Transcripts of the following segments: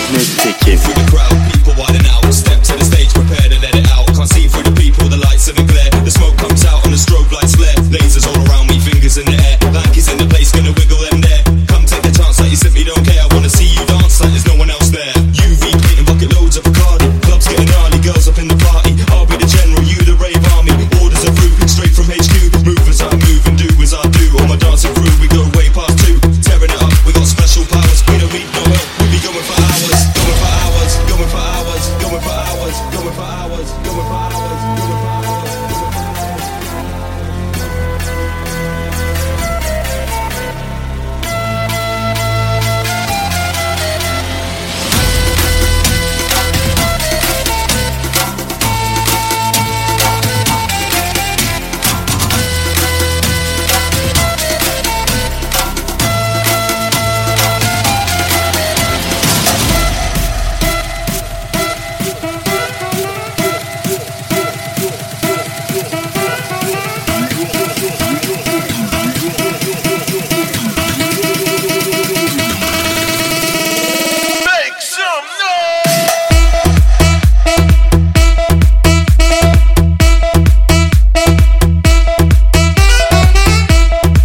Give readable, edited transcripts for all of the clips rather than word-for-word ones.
Ahmet Tekin. Through the crowd, people widen out. Step to the stage, prepare to let it out. Can't see through the people, the lights and the glare. The smoke comes out and the strobe lights flare. Lasers all around me, fingers in the air. Lanky's in the place, gonna wiggle them there. Come take a chance like you simply don't care. I wanna see you dance like there's no one else there. UV painting bucket loads of Bacardi. Clubs getting gnarly, girls up in the party. I'll be the general, you the rave army. Orders are through, straight from HQ. Move as I move and do as I do. On my dancing crew, we go way past two. Tearing it up, we got special powers. We don't need no help, we be going for hours. Going for hours, going for hours, going for hours, going for hours, going for hours, going for hours.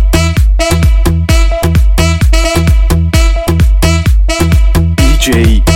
DJ